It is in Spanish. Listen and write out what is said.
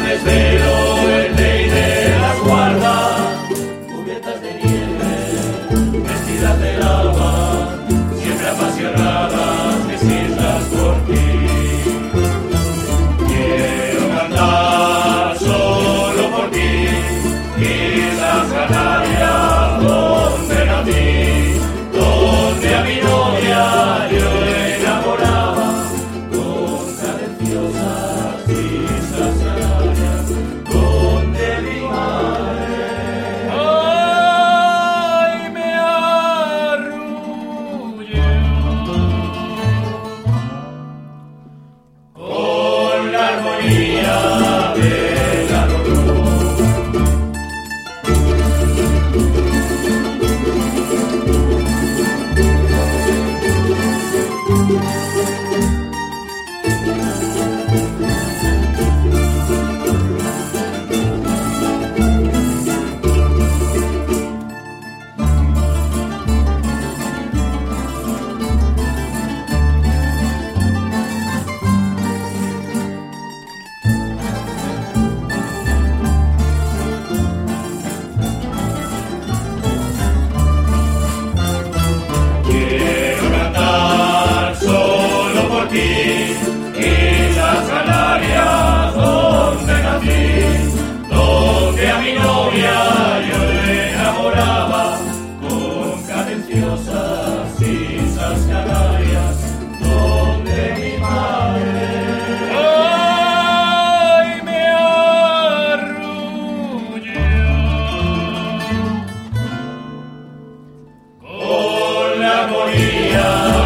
desvelo, el rey de las guardas, cubiertas de nieve, vestidas de lava, siempre apasionadas, vestidas por ti. Quiero cantar solo por ti, Islas Canarias, donde nací, donde a mi novia yo enamoraba, con cadenciosas Islas Canarias, donde mi madre, ay, me arrulló con la armonía de la luz. Quiero cantar solo por ti, Islas Canarias, donde nací, donde a mi novia yo enamoraba, con cadenciosas Islas Canarias, donde mi madre, ay, me arrulló con la armonía